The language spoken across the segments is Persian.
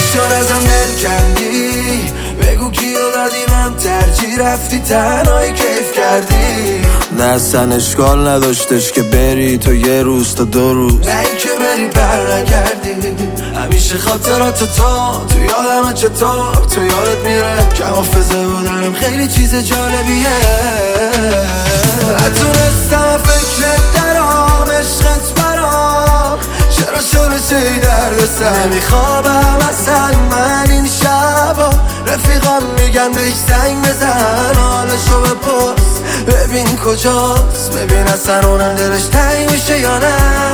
چون ازم دل کندی، بگو کیو دادی من ترجیح رفتی تنهایی کیف کردی. نه اصلا اشکال نداشتش که بری تو یه روز تا 2 روز، نه این که بری بر نگردی. همیشه خاطرات تو یادمه، چطور تو یادت میره که حافظه بودنم خیلی چیز جالبیه. نتونستم فکرت درام، عشقت برام چرا شده درد سر. نمیخوابم اصلا من این شبا، رفیقام میگن بهش زنگ بزن حالشو بپرس ببین کجاست، ببین اصلا اونم دلش تنگ میشه یا نه.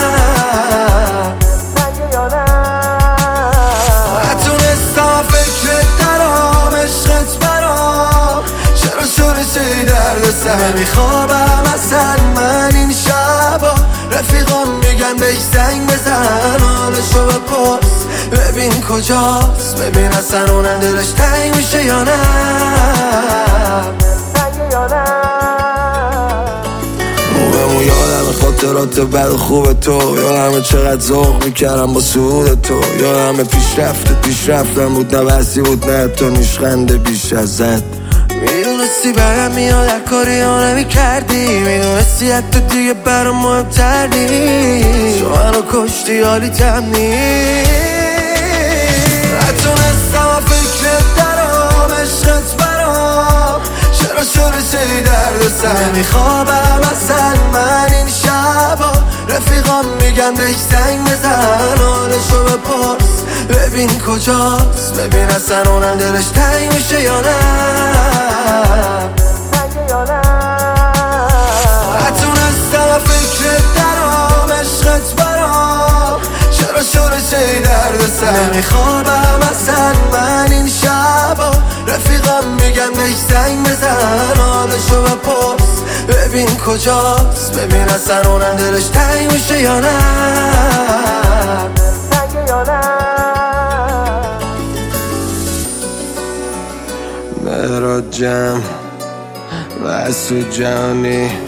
نتونستم فکرت درام، عشقت برام چرا شده درد سر. نمیخوابم اصلا من این شبا، رفیقام میگن بهش زنگ بزن حالشو بپرس ببین کجاست، ببین اصلا اونم دلش تنگ میشه یا نه. موقعمو یادم خاطرات بد و خوب تو، یادم چقدر ذوق میکردم با سود تو، یادم پیشرفتم بود، نه بسی بود نه تو نیشخنده بیش ازت. میدونستی برم میاد هر کاری ها نمیکردی، میدونستی حتی دیگه برام مهمتر نیست، تو منو کشتی حالی تم نیست. نتونستم فکرت درام، عشقت برام چرا شده درد سر. نمیخوابم اصلا من این شبا، رفیقام میگن بهش زنگ بزن حالشو بپرس ببین کجاست، ببین اصلا اونم دلش تنگ میشه یا نه. نتونستم فکرت درام، عشقت برام چرا شده درد سر. نمیخوابم اصلا من این شبا، رفیقام میگن بهش زنگ بزن حالشو بپرس ببین کجاست، ببین اصلا اونم دلش تنگ میشه یا نه. مهراد جمع و اسود جهانی